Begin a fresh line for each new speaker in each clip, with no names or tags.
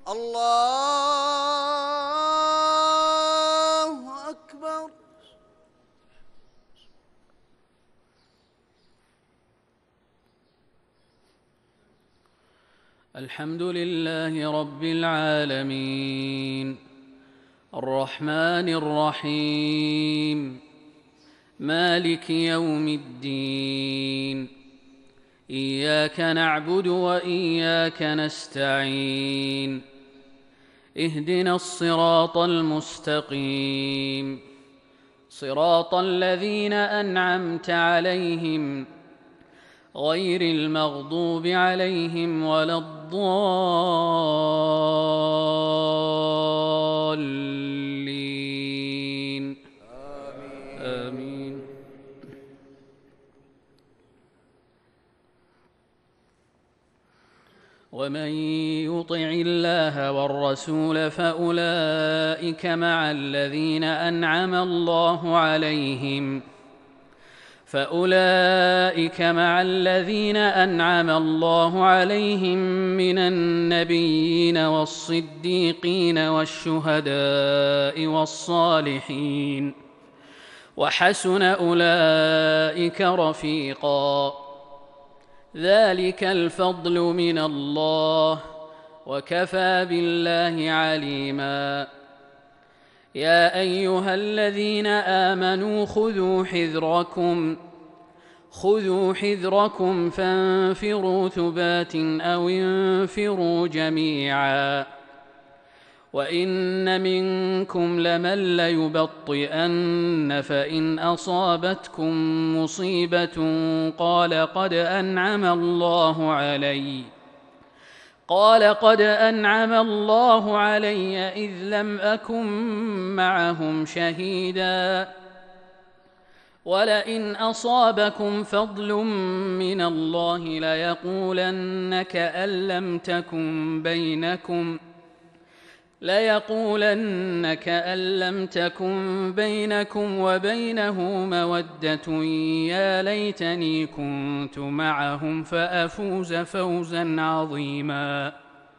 الله أكبر.
الحمد لله رب العالمين الرحمن الرحيم مالك يوم الدين إياك نعبد وإياك نستعين اهدنا الصراط المستقيم صراط الذين أنعمت عليهم غير المغضوب عليهم ولا الضالين آمين. ومن يطع الله والرسول فأولئك مع الذين أنعم الله عليهم من النبيين والصديقين والشهداء والصالحين وحسن أولئك رفيقا ذلك الفضل من الله وكفى بالله عليما. يا أيها الذين آمنوا خذوا حذركم فانفروا ثبات أو انفروا جميعا وإن منكم لمن ليبطئن فإن أصابتكم مصيبة قال قد أنعم الله علي إذ لم أكن معهم شهيدا ولئن أصابكم فضل من الله ليقولن كأن لم تكن بينكم وبينه مودة يا ليتني كنت معهم فأفوز فوزا عظيما.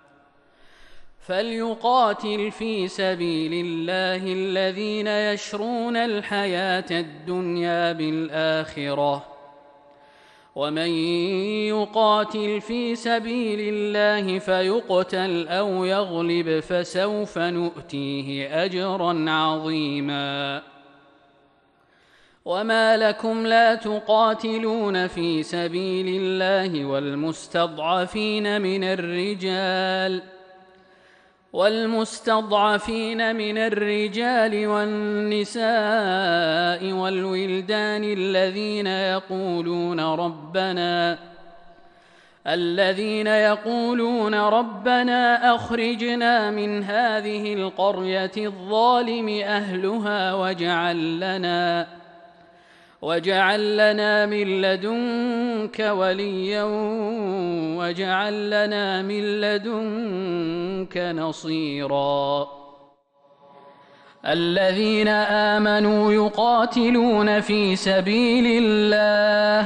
فليقاتل في سبيل الله الذين يشرون الحياة الدنيا بالآخرة ومن يقاتل في سبيل الله فيقتل أو يغلب فسوف نؤتيه أجرا عظيما. وما لكم لا تقاتلون في سبيل الله والمستضعفين من الرجال والنساء والولدان الذين يقولون ربنا أخرجنا من هذه القرية الظالم أهلها واجعل لنا من لدنك وليا واجعل لنا من لدنك نصيرا. الذين آمنوا يقاتلون في سبيل الله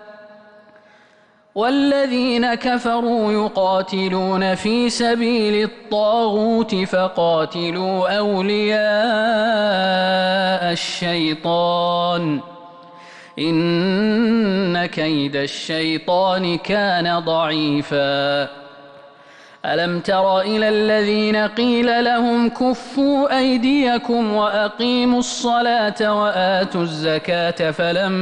والذين كفروا يقاتلون في سبيل الطاغوت فقاتلوا أولياء الشيطان إن كيد الشيطان كان ضعيفا. ألم تر إلى الذين قيل لهم كفوا أيديكم وأقيموا الصلاة وآتوا الزكاة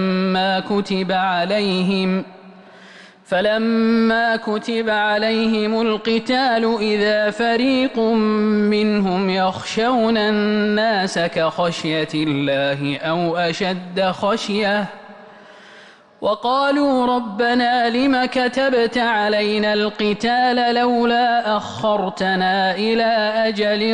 فلما كتب عليهم القتال إذا فريق منهم يخشون الناس كخشية الله أو أشد خشية وقالوا ربنا لم كتبت علينا القتال لولا أخرتنا إلى أجل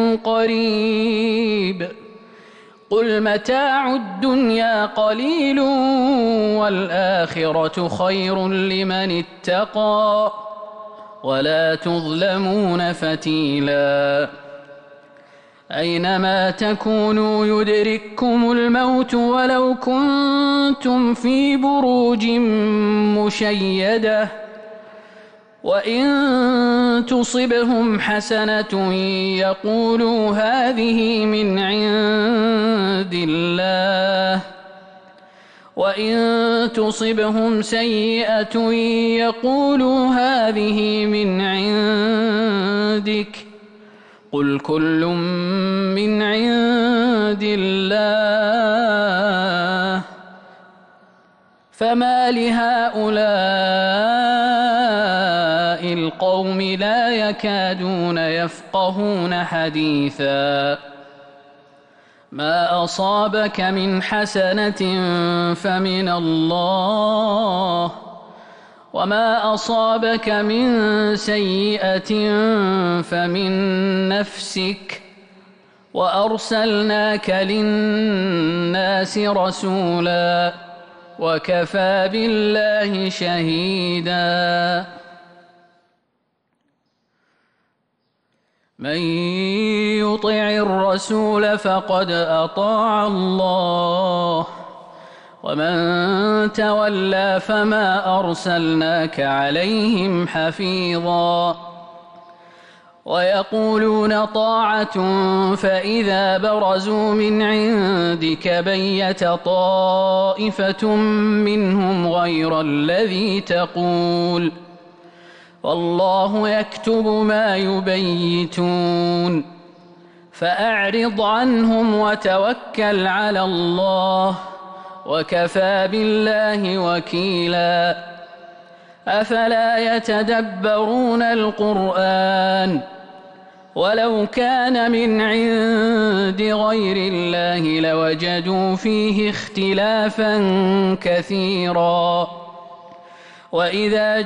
قريب قل متاع الدنيا قليل والآخرة خير لمن اتقى ولا تظلمون فتيلا. أينما تكونوا يدرككم الموت ولو كنتم في بروج مشيدة وإن تصبهم حسنة يقولوا هذه من عند الله، وإن تصبهم سيئة يقولوا هذه من عندك، قل كل من عند الله، فما لهؤلاء القوم لا يكادون يفقهون حديثا. ما أصابك من حسنة فمن الله، وما أصابك من سيئة فمن نفسك، وأرسلناك للناس رسولا وكفى بالله شهيدا. من يطع الرسول فقد أطاع الله، ومن تولى فما أرسلناك عليهم حفيظا. ويقولون طاعة فإذا برزوا من عندك بيت طائفة منهم غير الذي تقول، والله يكتب ما يبيتون، فأعرض عنهم وتوكل على الله، وكفى بالله وكيلا. أفلا يتدبرون القرآن؟ ولو كان من عند غير الله لوجدوا فيه اختلافا كثيرا. وإذا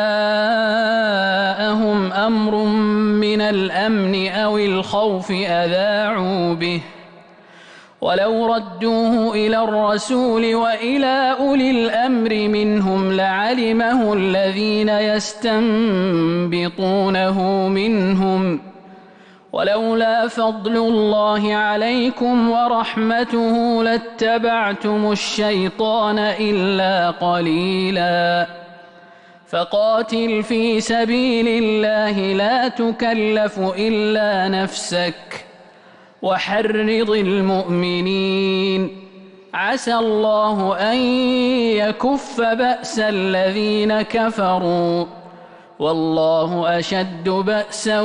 جاءهم أمر من الأمن أو الخوف أذاعوا به، ولو ردوه إلى الرسول وإلى أولي الأمر منهم لعلمه الذين يستنبطونه منهم، ولولا فضل الله عليكم ورحمته لاتبعتم الشيطان إلا قليلا. فقاتل في سبيل الله لا تكلف إلا نفسك، وحرض المؤمنين، عسى الله أن يكف بأس الذين كفروا، والله أشد بأسا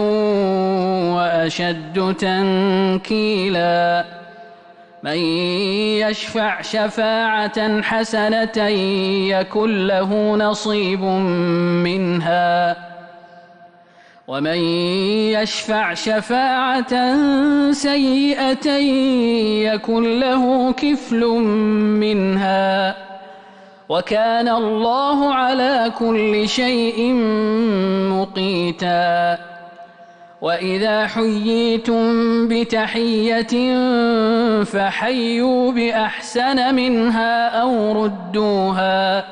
وأشد تنكيلا. من يشفع شفاعة حسنة يكن له نصيب منها، ومن يشفع شفاعة سيئة يكن له كفل منها، وكان الله على كل شيء مقيتا. وإذا حييتم بتحية فحيوا بأحسن منها أو ردوها،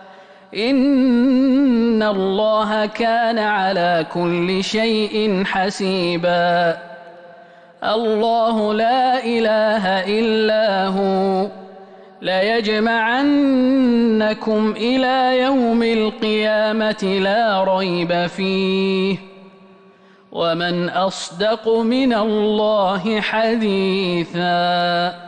إن الله كان على كل شيء حسيبا. الله لا إله إلا هو، ليجمعنكم إلى يوم القيامة لا ريب فيه، ومن أصدق من الله حديثا.